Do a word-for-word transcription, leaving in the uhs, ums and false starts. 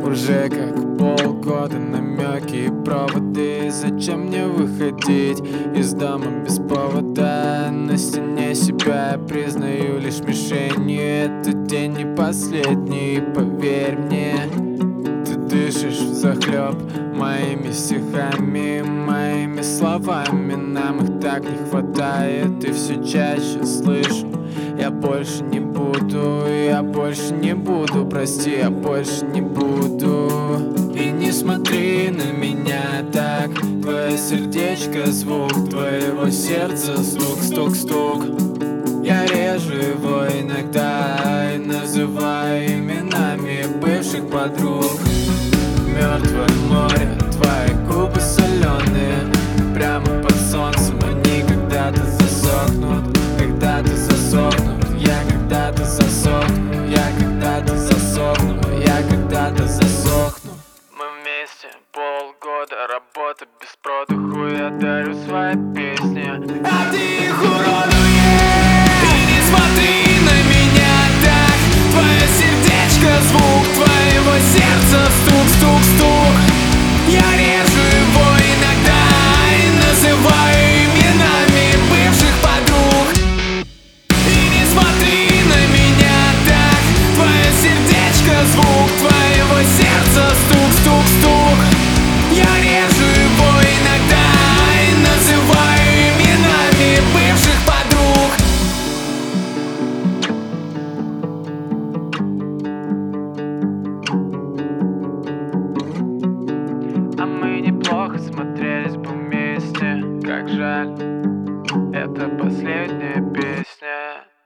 Уже как полгода намеки и проводы. Зачем мне выходить из дома без повода? На стене себя я признаю лишь мишенью. Этот день не последний, поверь мне. Ты дышишь взахлеб моими стихами, моими словами. Нам их так не хватает, и все чаще слышу: я больше не буду, я больше не буду, прости, я больше не буду. И не смотри на меня так, твое сердечко, звук твоего сердца, стук, стук, стук. Я режу его иногда и называю именами бывших подруг. Мертвое море, твои губы соленые, прямо под солнцем они когда-то засохнут, когда-то засохнут. Я когда-то засохну, я когда-то засохну, я когда-то засохну. Мы вместе полгода, работа без продыху. Я дарю свои песни, а ты их уродуешь. И не смотри на меня так, твое сердечко, звук твоего сердца, стук, стук, стук. Я режу его иногда и называю именами бывших подруг. И не смотри на меня так, твое сердечко, звук твоего сердца, стук, стук, стук. Я режу его иногда и называю именами бывших подруг. А мы неплохо смотрелись бы вместе. Как жаль, это последняя песня.